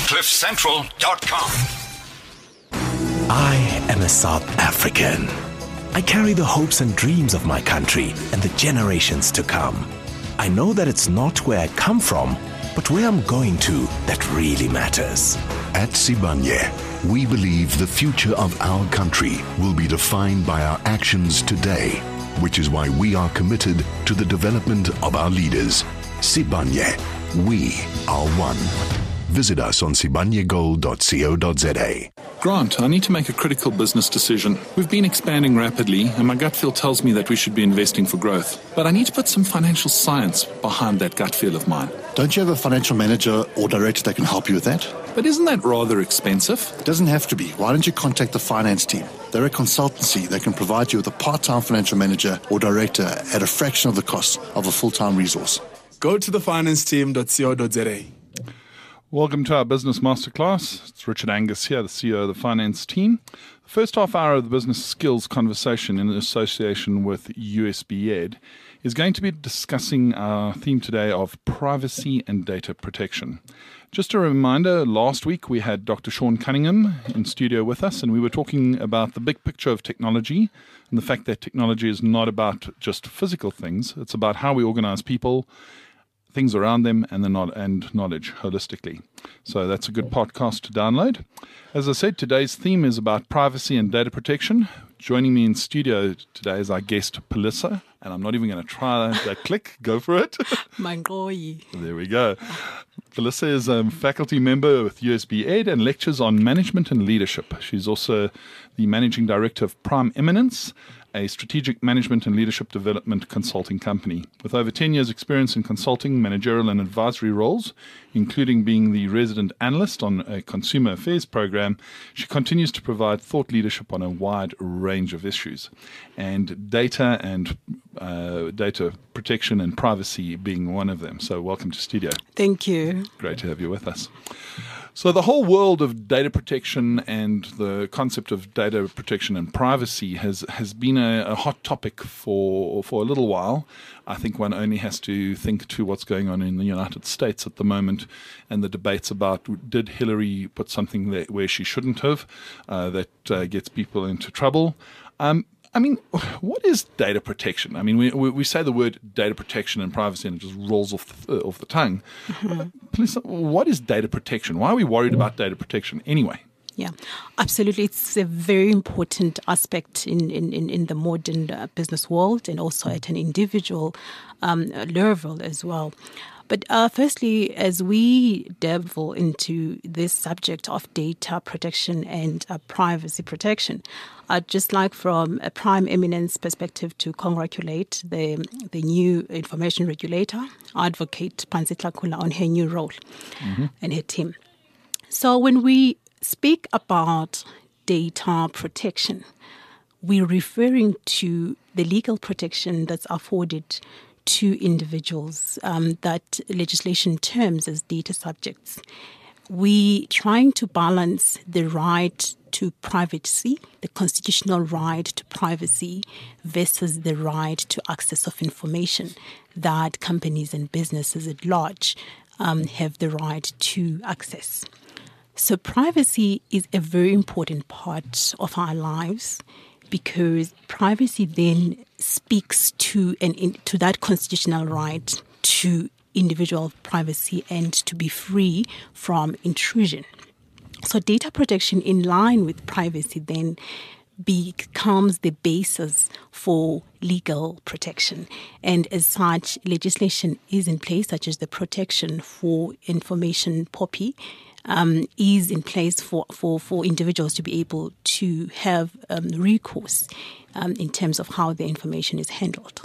CliffCentral.com. I am a South African. I carry the hopes and dreams of my country and the generations to come. I know that it's not where I come from, but where I'm going to that really matters. At Sibanye, we believe the future of our country will be defined by our actions today, which is why we are committed to the development of our leaders. Sibanye, we are one. Visit us on sibanyegold.co.za. Grant, I need to make a critical business decision. We've been expanding rapidly, and my gut feel tells me that we should be investing for growth. But I need to put some financial science behind that gut feel of mine. Don't you have a financial manager or director that can help you with that? But isn't that rather expensive? It doesn't have to be. Why don't you contact the finance team? They're a consultancy that can provide you with a part-time financial manager or director at a fraction of the cost of a full-time resource. Go to thefinanceteam.co.za. Welcome to our Business Masterclass. It's Richard Angus here, the CEO of the finance team. The first half hour of the business skills conversation in association with USB Ed is going to be discussing our theme today of privacy and data protection. Just a reminder, last week we had Dr. Sean Cunningham in studio with us, and we were talking about the big picture of technology and the fact that technology is not about just physical things. It's about how we organize people, things around them, and knowledge holistically. So that's a good podcast to download. As I said, today's theme is about privacy and data protection. Joining me in studio today is our guest, Palissa, and I'm not even going to try that click. Go for it. Mangoyi. There we go. Palissa is a faculty member with USB Ed and lectures on management and leadership. She's also the managing director of Prime Eminence, a strategic management and leadership development consulting company. With over 10 years' experience in consulting, managerial and advisory roles, including being the resident analyst on a consumer affairs program, she continues to provide thought leadership on a wide range of issues, and data protection and privacy being one of them. So welcome to studio. Thank you. Great to have you with us. So the whole world of data protection and the concept of data protection and privacy has been a hot topic for a little while. I think one only has to think to what's going on in the United States at the moment and the debates about did Hillary put something there where she shouldn't have that gets people into trouble. I mean, what is data protection? I mean, we say the word data protection and privacy and it just rolls off the tongue. Mm-hmm. Please, what is data protection? Why are we worried about data protection anyway? Yeah, absolutely. It's a very important aspect in the modern business world and also at an individual level as well. But firstly, as we delve into this subject of data protection and privacy protection, I'd just like from a Prime Eminence perspective to congratulate the new information regulator, Advocate Panzitla Kula, on her new role and her team. So when we speak about data protection, we're referring to the legal protection that's afforded to individuals that legislation terms as data subjects. We trying to balance the right to privacy, the constitutional right to privacy, versus the right to access of information that companies and businesses at large have the right to access. So privacy is a very important part of our lives, because privacy then speaks to to that constitutional right to individual privacy and to be free from intrusion. So data protection in line with privacy then becomes the basis for legal protection. And as such, legislation is in place, such as the protection for information POPI, is in place for individuals to be able to have recourse in terms of how their information is handled.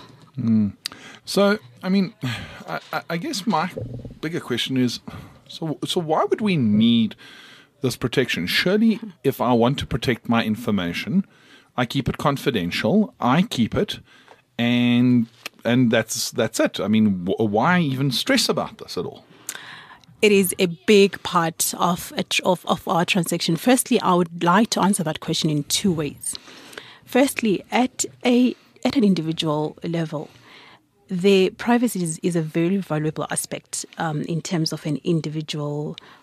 So, I mean, I guess my bigger question is, so why would we need this protection? Surely, if I want to protect my information, I keep it confidential, I keep it, and that's it. I mean, why even stress about this at all? It is a big part of our transaction. Firstly, I would like to answer that question in two ways. Firstly, at an individual level, the privacy is a very valuable aspect in terms of an individual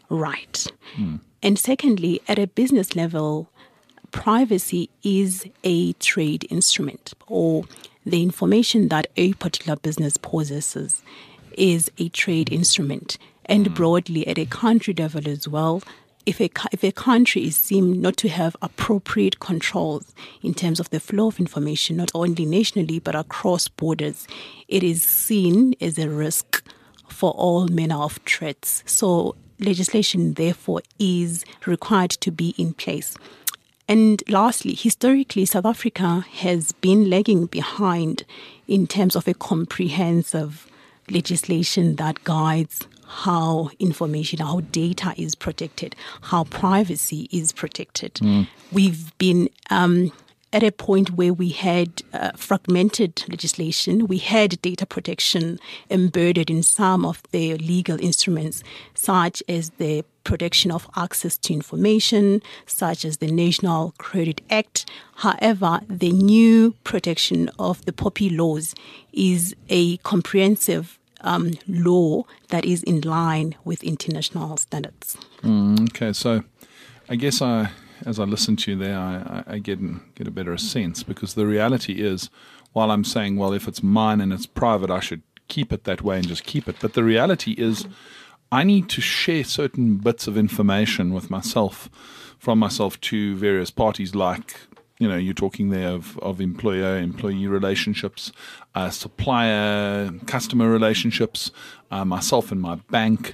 right. And secondly, at a business level, privacy is a trade instrument, or the information that a particular business possesses is a trade instrument. And broadly, at a country level as well, if a country is seen not to have appropriate controls in terms of the flow of information, not only nationally but across borders, it is seen as a risk for all manner of threats. So legislation, therefore, is required to be in place. And lastly, historically, South Africa has been lagging behind in terms of a comprehensive legislation that guides how information, how data is protected, how privacy is protected. We've been at a point where we had fragmented legislation. We had data protection embedded in some of the legal instruments, such as the protection of access to information, such as the National Credit Act. However, the new protection of the POPI laws is a comprehensive law that is in line with international standards. Okay, so I guess as I listen to you there, I get a better sense, because the reality is, while I'm saying, well, if it's mine and it's private, I should keep it that way and just keep it. But the reality is, I need to share certain bits of information with myself, from myself to various parties, like, you're talking there of employer-employee relationships, supplier-customer relationships, myself and my bank.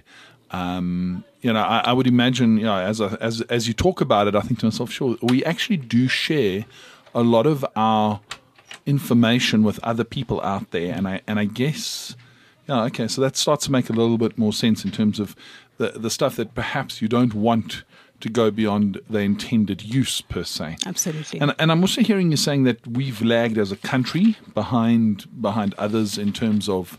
I would imagine, as you talk about it, I think to myself, sure, we actually do share a lot of our information with other people out there, and I guess, okay, so that starts to make a little bit more sense in terms of the stuff that perhaps you don't want to go beyond the intended use per se. Absolutely. And I'm also hearing you saying that we've lagged as a country behind others in terms of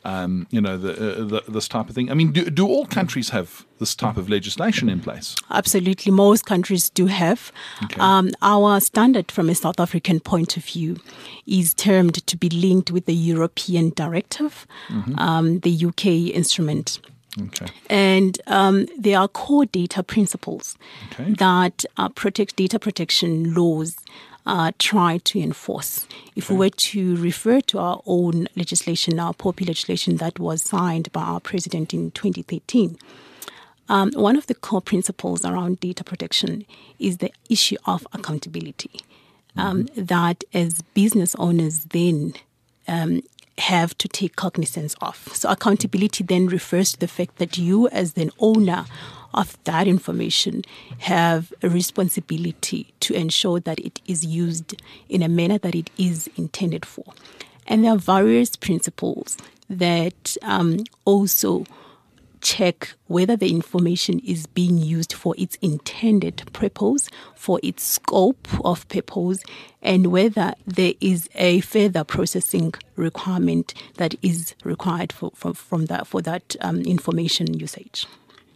this type of thing. I mean, do all countries have this type of legislation in place? Absolutely. Most countries do have. Okay. Our standard from a South African point of view is termed to be linked with the European directive, the UK instrument. Okay. And there are core data principles that protect data protection laws try to enforce. If we were to refer to our own legislation, our POPI legislation that was signed by our president in 2013, one of the core principles around data protection is the issue of accountability, that as business owners then have to take cognizance of. So accountability then refers to the fact that you, as the owner of that information, have a responsibility to ensure that it is used in a manner that it is intended for. And there are various principles that also check whether the information is being used for its intended purpose, for its scope of purpose, and whether there is a further processing requirement that is required for that information usage.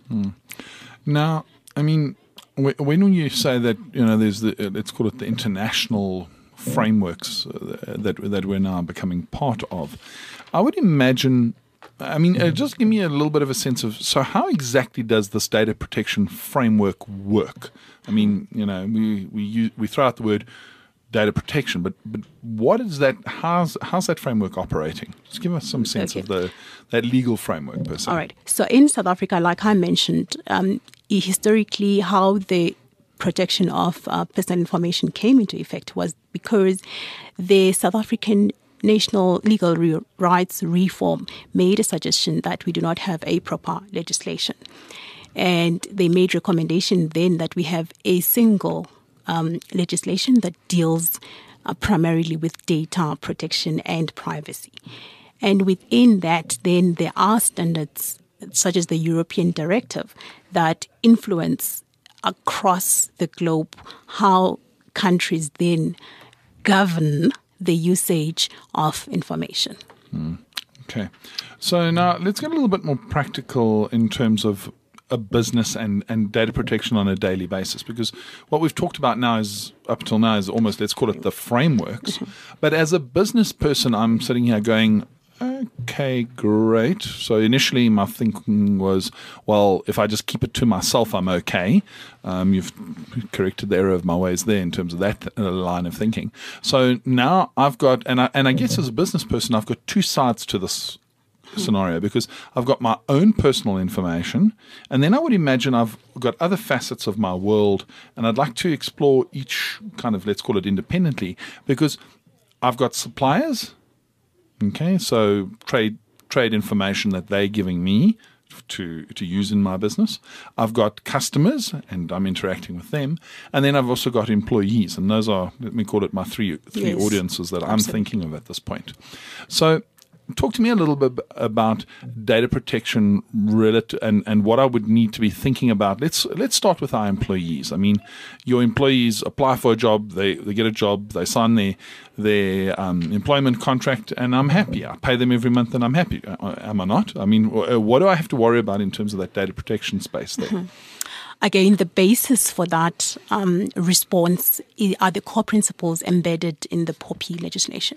Now, I mean, when you say that, there's let's call it the international frameworks that we're now becoming part of, I would imagine. Just give me a little bit of a sense of, so how exactly does this data protection framework work? I mean, we throw out the word data protection, but what is that? How's that framework operating? Just give us some sense of that legal framework per se. All right. So in South Africa, like I mentioned, historically, how the protection of personal information came into effect was because the South African National Legal Rights Reform made a suggestion that we do not have a proper legislation. And they made recommendation then that we have a single legislation that deals primarily with data protection and privacy. And within that, then there are standards such as the European directive that influence across the globe how countries then govern the usage of information. Okay. So now let's get a little bit more practical in terms of a business and data protection on a daily basis, because what we've talked about now is, up till now, is almost, let's call it the frameworks. But as a business person, I'm sitting here going, Okay, great. So initially my thinking was, well, if I just keep it to myself, I'm okay. You've corrected the error of my ways there in terms of that line of thinking. So now I've got, and I guess as a business person, I've got two sides to this scenario, because I've got my own personal information, and then I would imagine I've got other facets of my world, and I'd like to explore each kind of, let's call it independently, because I've got suppliers. Okay, so trade information that they're giving me to use in my business. I've got customers, and I'm interacting with them, and then I've also got employees, and those are, let me call it, my three Yes, audiences that I'm absolutely. thinking of at this point. So talk to me a little bit about data protection and what I would need to be thinking about. Let's start with our employees. I mean, your employees apply for a job, they get a job, they sign their employment contract, and I'm happy. I pay them every month, and I'm happy. Am I not? I mean, what do I have to worry about in terms of that data protection space there? Again, the basis for that response are the core principles embedded in the POPI legislation.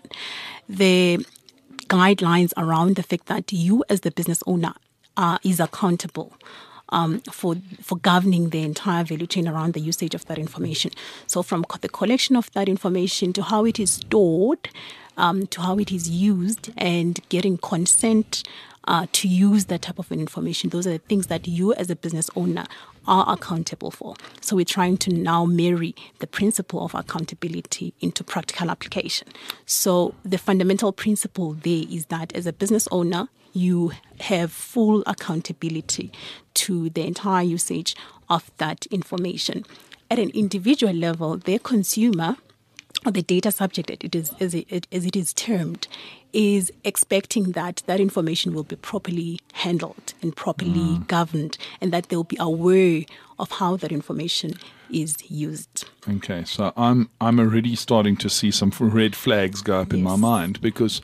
The guidelines around the fact that you as the business owner is accountable for governing the entire value chain around the usage of that information. So from the collection of that information to how it is stored, to how it is used, and getting consent to use that type of information. Those are the things that you as a business owner are accountable for. So we're trying to now marry the principle of accountability into practical application. So the fundamental principle there is that as a business owner, you have full accountability to the entire usage of that information. At an individual level, the consumer, or the data subject, as it is termed, is expecting that information will be properly handled and properly governed, and that they'll be aware of how that information is used. Okay, so I'm already starting to see some red flags go up in my mind, because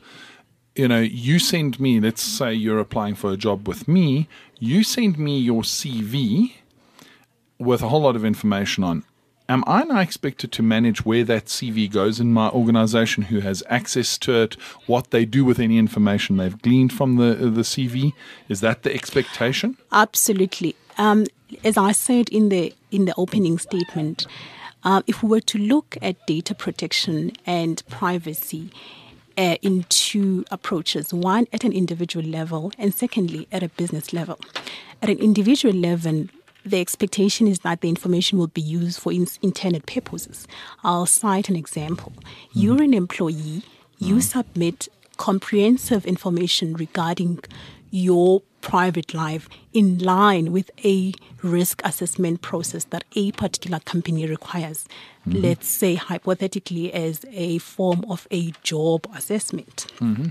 you send me, let's say you're applying for a job with me, you send me your CV with a whole lot of information on. Am I now expected to manage where that CV goes in my organization, who has access to it, what they do with any information they've gleaned from the CV? Is that the expectation? Absolutely. As I said in the opening statement, if we were to look at data protection and privacy in two approaches, one at an individual level and secondly at a business level. At an individual level, the expectation is that the information will be used for intended purposes. I'll cite an example. You're an employee. You submit comprehensive information regarding your private life in line with a risk assessment process that a particular company requires. Let's say hypothetically as a form of a job assessment.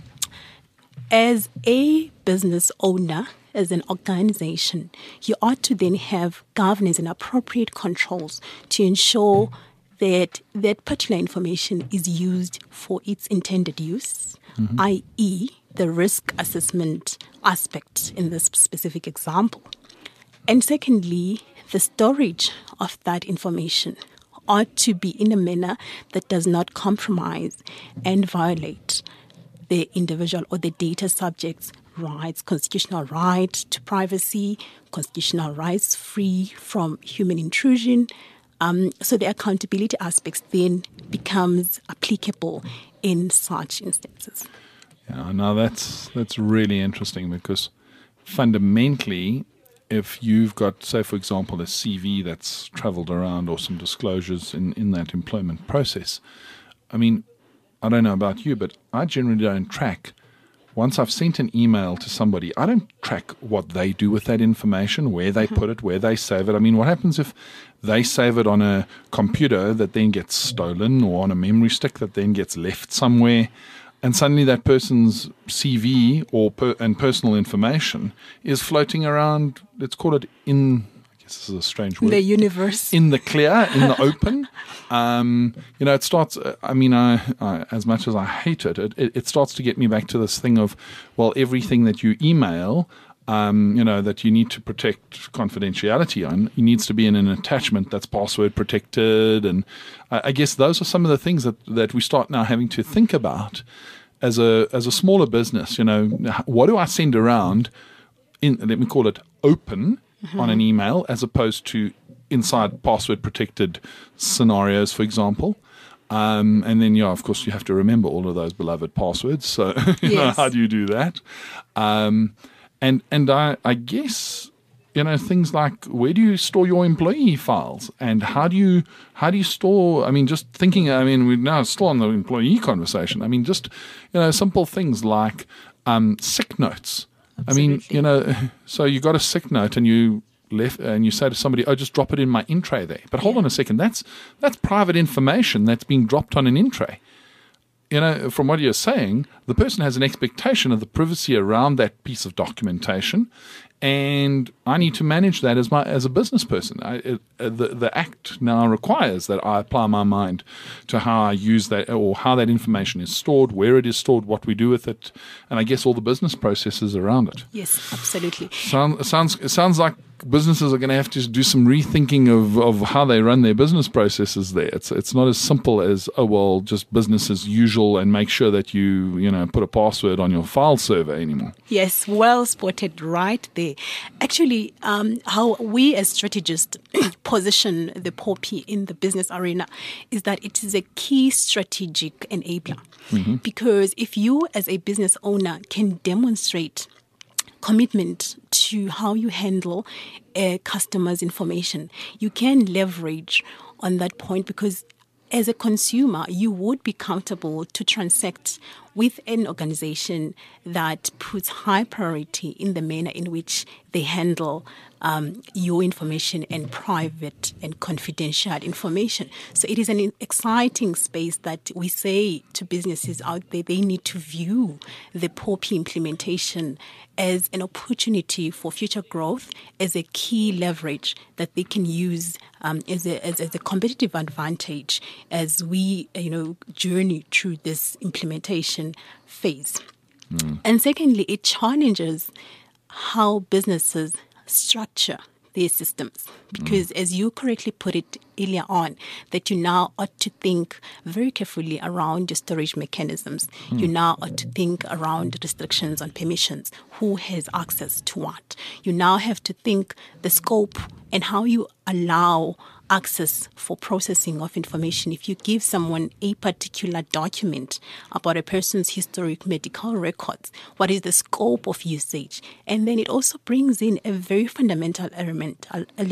As a business owner, as an organization, you ought to then have governance and appropriate controls to ensure that that particular information is used for its intended use, i.e., the risk assessment aspect in this specific example. And secondly, the storage of that information ought to be in a manner that does not compromise and violate the individual or the data subject's rights, constitutional right to privacy, constitutional rights free from human intrusion. So the accountability aspects then becomes applicable in such instances. Yeah, now that's really interesting, because fundamentally, if you've got, say, for example, a CV that's traveled around or some disclosures in that employment process, I mean, I don't know about you, but I generally don't track. Once I've sent an email to somebody, I don't track what they do with that information, where they put it, where they save it. I mean, what happens if they save it on a computer that then gets stolen, or on a memory stick that then gets left somewhere, and suddenly that person's CV and personal information is floating around, let's call it this is a strange word. The universe. In the clear, in the open. It starts, I as much as I hate it starts to get me back to this thing of, well, everything that you email, that you need to protect confidentiality on, it needs to be in an attachment that's password protected. And I guess those are some of the things that we start now having to think about. as a smaller business, what do I send around let me call it open on an email as opposed to inside password protected scenarios, for example. And then, of course, you have to remember all of those beloved passwords. So, how do you do that? And I guess, things like, where do you store your employee files, and how do you store? I mean, just thinking. I mean, we're now still on the employee conversation. I mean, just simple things like sick notes. Absolutely. I mean, so you got a sick note and you left and you say to somebody, "Oh, just drop it in my in tray there." But hold on a second, that's private information that's being dropped on an in tray. From what you're saying, the person has an expectation of the privacy around that piece of documentation, and I need to manage that as a business person. The Act now requires that I apply my mind to how I use that, or how that information is stored, where it is stored, what we do with it, and I guess all the business processes around it. Yes, absolutely. Sounds like businesses are going to have to do some rethinking of how they run their business processes there. It's not as simple as, just business as usual and make sure that you put a password on your file server anymore. Yes, well spotted right there. Actually, how we as strategists position the POPI in the business arena is that it is a key strategic enabler. Mm-hmm. Because if you as a business owner can demonstrate commitment to how you handle a customer's information, you can leverage on that point, because as a consumer, you would be comfortable to transact with an organization that puts high priority in the manner in which they handle your information and private and confidential information. So it is an exciting space that we say to businesses out there, they need to view the POPI implementation as an opportunity for future growth, as a key leverage that they can use as a competitive advantage as we journey through this implementation phase. And secondly, it challenges how businesses structure their systems, because as you correctly put it earlier on, that you now ought to think very carefully around your storage mechanisms. You now ought to think around restrictions on permissions, who has access to what. You now have to think the scope and how you allow access for processing of information. If you give someone a particular document about a person's historic medical records, what is the scope of usage? And then it also brings in a very fundamental element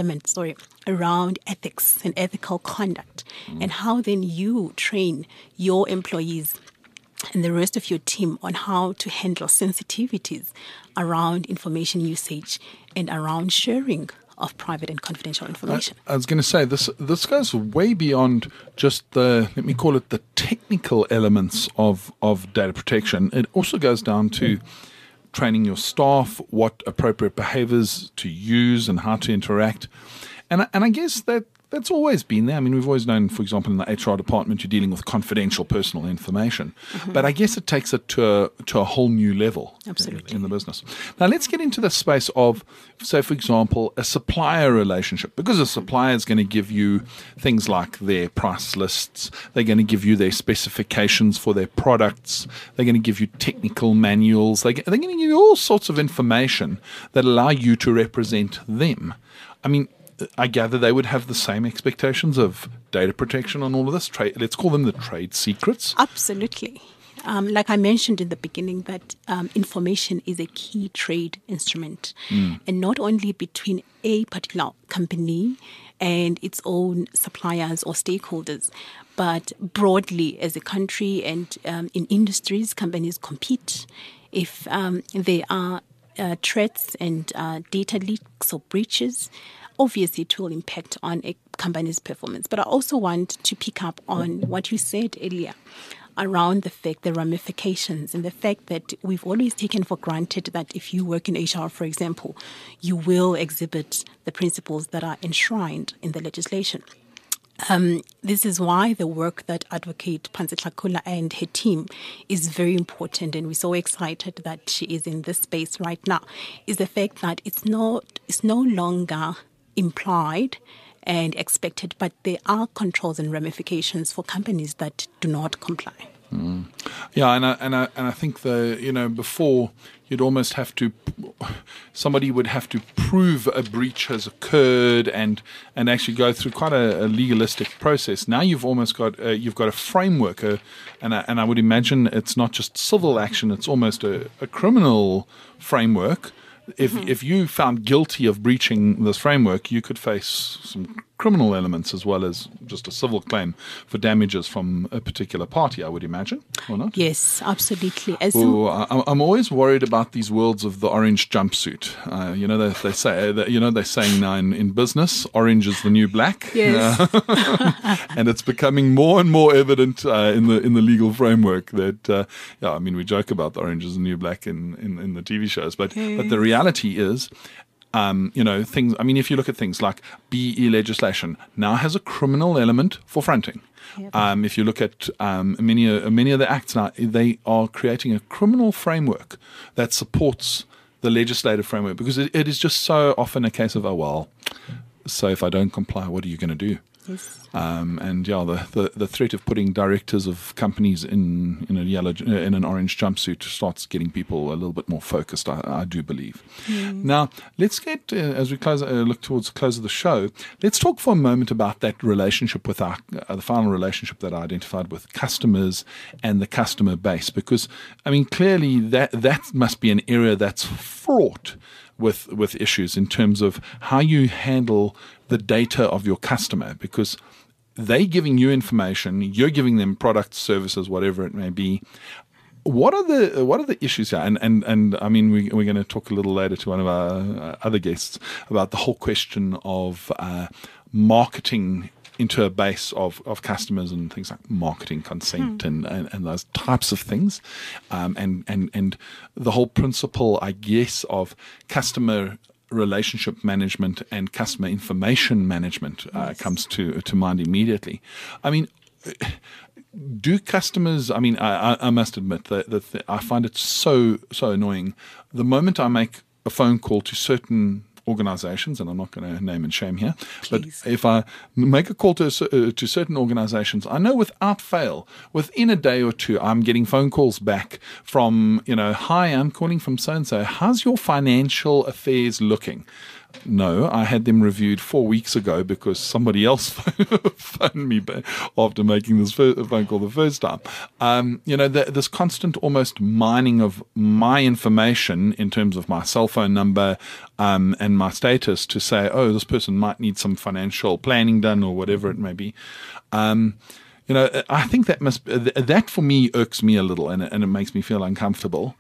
around ethics and ethical conduct, and how then you train your employees and the rest of your team on how to handle sensitivities around information usage and around sharing of private and confidential information. I was going to say, this goes way beyond just let me call it the technical elements of data protection. It also goes down to training your staff, what appropriate behaviors to use and how to interact. And I guess that's always been there. I mean, we've always known, for example, in the HR department, you're dealing with confidential personal information. Mm-hmm. But I guess it takes it to a whole new level. Absolutely. In the business. Now, let's get into the space of, say, for example, a supplier relationship. Because a supplier is going to give you things like their price lists. They're going to give you their specifications for their products. They're going to give you technical manuals. They're going to give you all sorts of information that allow you to represent them. I mean, I gather they would have the same expectations of data protection on all of this. Let's call them the trade secrets. Absolutely. Like I mentioned in the beginning, that information is a key trade instrument, and not only between a particular company and its own suppliers or stakeholders, but broadly as a country and in industries, companies compete. If there are threats and data leaks or breaches, obviously it will impact on a company's performance. But I also want to pick up on what you said earlier around the ramifications, and the fact that we've always taken for granted that if you work in HR, for example, you will exhibit the principles that are enshrined in the legislation. This is why the work that Advocate Phansi Tlhakula and her team is very important, and we're so excited that she is in this space right now, is the fact that it's no longer implied and expected, but there are controls and ramifications for companies that do not comply. Yeah, and I think before you'd almost have to, somebody would have to prove a breach has occurred and actually go through quite a legalistic process. Now you've almost got you've got a framework, and I would imagine it's not just civil action; it's almost a criminal framework. If you found guilty of breaching this framework, you could face some criminal elements as well as just a civil claim for damages from a particular party, I would imagine, or not? Yes, absolutely. I'm always worried about these worlds of the orange jumpsuit. They say that, they're saying now in business, orange is the new black. Yes. And it's becoming more and more evident in the legal framework that we joke about the orange is the new black in the TV shows, but the reality is, things. I mean, if you look at things like BE legislation, now has a criminal element for fronting. Yep. If you look at many of the acts now, they are creating a criminal framework that supports the legislative framework, because it is just so often a case of, so if I don't comply, what are you going to do? Yes. The threat of putting directors of companies in an orange jumpsuit starts getting people a little bit more focused, I do believe. Now, let's get, as we look towards the close of the show, let's talk for a moment about that relationship with the final relationship that I identified with customers and the customer base, because, clearly that must be an area that's fraught with issues in terms of how you handle the data of your customer, because they're giving you information, you're giving them products, services, whatever it may be. What are the issues here? And I mean, we're going to talk a little later to one of our other guests about the whole question of marketing into a base of customers and things like marketing consent and those types of things, and the whole principle, I guess, of customer relationship management and customer information management comes to mind immediately. I mean, do customers? I mean, I must admit that I find it so annoying. The moment I make a phone call to certain organizations, and I'm not going to name and shame here, Please. But if I make a call to certain organizations, I know without fail, within a day or two, I'm getting phone calls back from, hi, I'm calling from so-and-so. How's your financial affairs looking? No, I had them reviewed 4 weeks ago because somebody else phoned me back after making this phone call the first time. This constant almost mining of my information in terms of my cell phone number and my status to say, this person might need some financial planning done or whatever it may be. I think that for me irks me a little, and it makes me feel uncomfortable.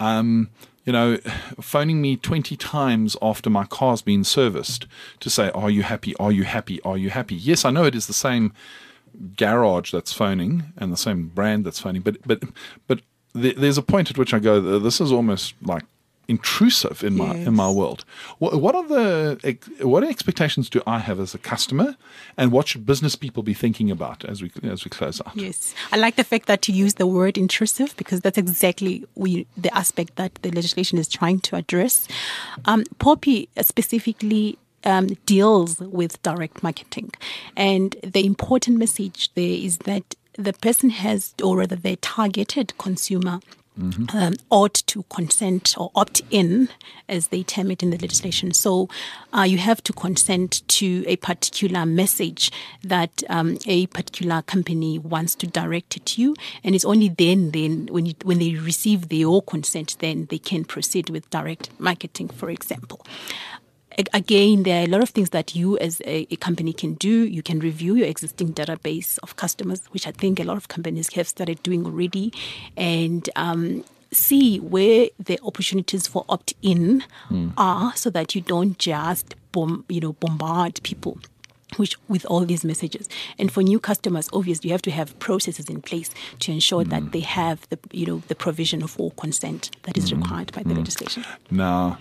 Phoning me 20 times after my car's been serviced to say, are you happy? Are you happy? Are you happy? Yes, I know it is the same garage that's phoning and the same brand that's phoning, but there's a point at which I go, this is almost like intrusive in my world. What expectations do I have as a customer, and what should business people be thinking about as we close out? Yes, I like the fact that you use the word intrusive, because that's exactly the aspect that the legislation is trying to address. POPI specifically deals with direct marketing, and the important message there is that the person has, or rather the targeted consumer, ought to consent or opt in, as they term it in the legislation. So you have to consent to a particular message that a particular company wants to direct it to you, and it's only then when they receive your consent, then they can proceed with direct marketing, for example. Again, there are a lot of things that you as a company can do. You can review your existing database of customers, which I think a lot of companies have started doing already, and see where the opportunities for opt-in are, so that you don't just bombard people with all these messages. And for new customers, obviously, you have to have processes in place to ensure that they have the provision of all consent that is required by the legislation. Now,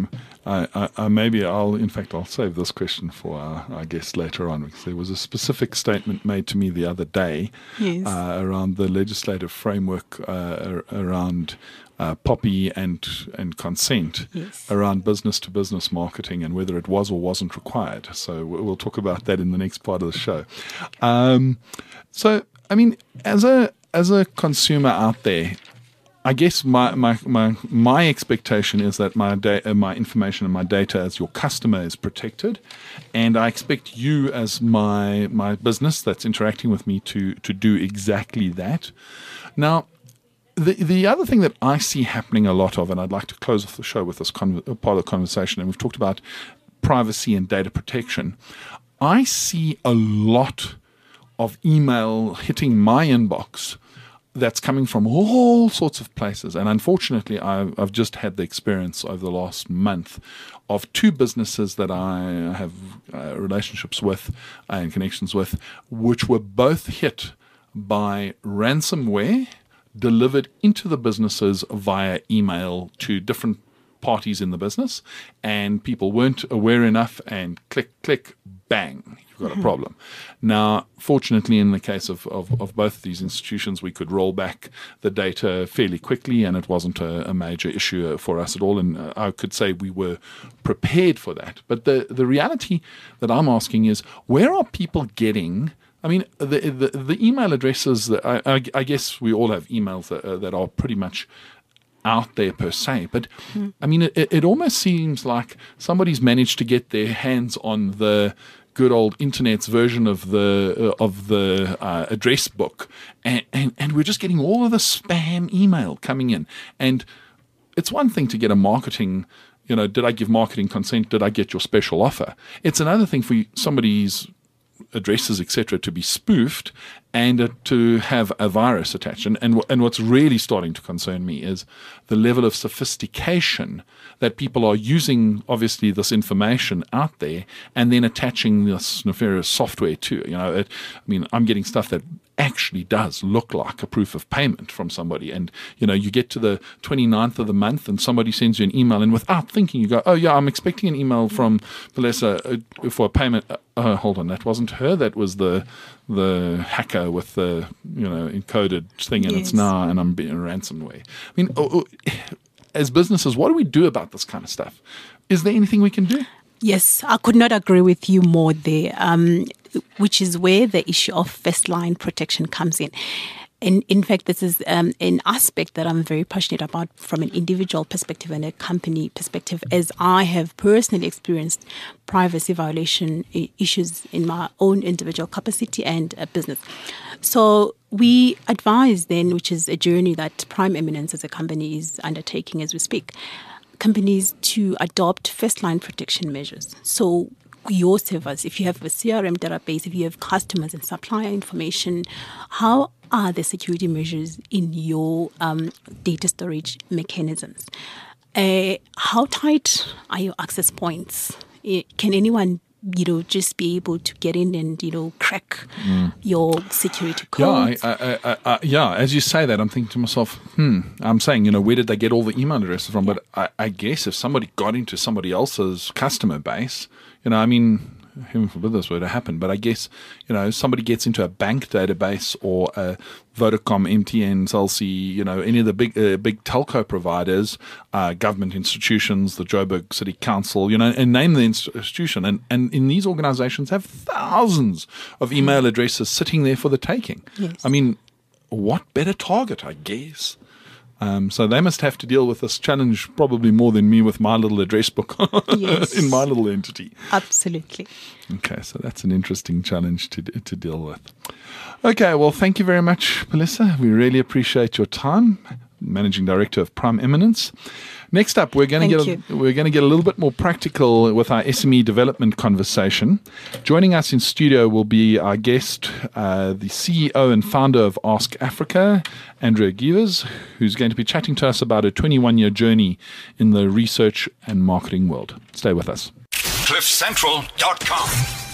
I'll save this question for our guest later on, because there was a specific statement made to me the other day around the legislative framework around POPI and consent around business-to-business marketing, and whether it was or wasn't required. So we'll talk about that in the next part of the show. So, I mean, as a a consumer out there, I guess my expectation is that my information and my data as your customer is protected, and I expect you as my business that's interacting with me to do exactly that. Now, the other thing that I see happening a lot of, and I'd like to close off the show with this part of the conversation, and we've talked about privacy and data protection. I see a lot of email hitting my inbox that's coming from all sorts of places. And unfortunately, I've just had the experience over the last month of two businesses that I have relationships with and connections with, which were both hit by ransomware delivered into the businesses via email to different parties in the business, and people weren't aware enough, and click, bang, you've got a problem. Now, fortunately, in the case of both of these institutions, we could roll back the data fairly quickly, and it wasn't a major issue for us at all, and I could say we were prepared for that. But the reality that I'm asking is, where are people getting... I mean, the email addresses, that I guess we all have emails that are pretty much out there per se, but I mean, it almost seems like somebody's managed to get their hands on the good old internet's version of the address book, and we're just getting all of the spam email coming in. And it's one thing to get a marketing, did I give marketing consent? Did I get your special offer? It's another thing for somebody's addresses, etc., to be spoofed and to have a virus attached. And what's really starting to concern me is the level of sophistication that people are using, obviously, this information out there and then attaching this nefarious software to. I'm getting stuff that actually does look like a proof of payment from somebody, and you get to the 29th of the month and somebody sends you an email, and without thinking you go, oh yeah, I'm expecting an email from Palesa for a payment. Hold on, that wasn't her, that was the hacker with the encoded thing, and it's now, and I'm being ransomware. I mean, as businesses, what do we do about this kind of stuff? Is there anything we can do? Yes, I could not agree with you more there, which is where the issue of first line protection comes in. And in fact, this is an aspect that I'm very passionate about from an individual perspective and a company perspective, as I have personally experienced privacy violation issues in my own individual capacity and a business. So we advise then, which is a journey that Prime Eminence as a company is undertaking as we speak, companies to adopt first-line protection measures. So your servers, if you have a CRM database, if you have customers and supplier information, how are the security measures in your data storage mechanisms? How tight are your access points? Can anyone just be able to get in and, crack your security codes? Yeah, as you say that, I'm thinking to myself, I'm saying, where did they get all the email addresses from? But I guess if somebody got into somebody else's customer base, heaven forbid this were to happen, but I guess, somebody gets into a bank database or a Vodacom, MTN, Cell C, any of the big telco providers, government institutions, the Joburg City Council, and name the institution. And in these organizations have thousands of email addresses sitting there for the taking. Yes. I mean, what better target, I guess? So they must have to deal with this challenge probably more than me with my little address book in my little entity. Absolutely. Okay, so that's an interesting challenge to deal with. Okay, well, thank you very much, Palesa. We really appreciate your time, Managing Director of Prime Eminence. Next up, we're going to get a little bit more practical with our SME development conversation. Joining us in studio will be our guest, the CEO and founder of Ask Africa, Andrea Givers, who's going to be chatting to us about a 21-year journey in the research and marketing world. Stay with us. CliffCentral.com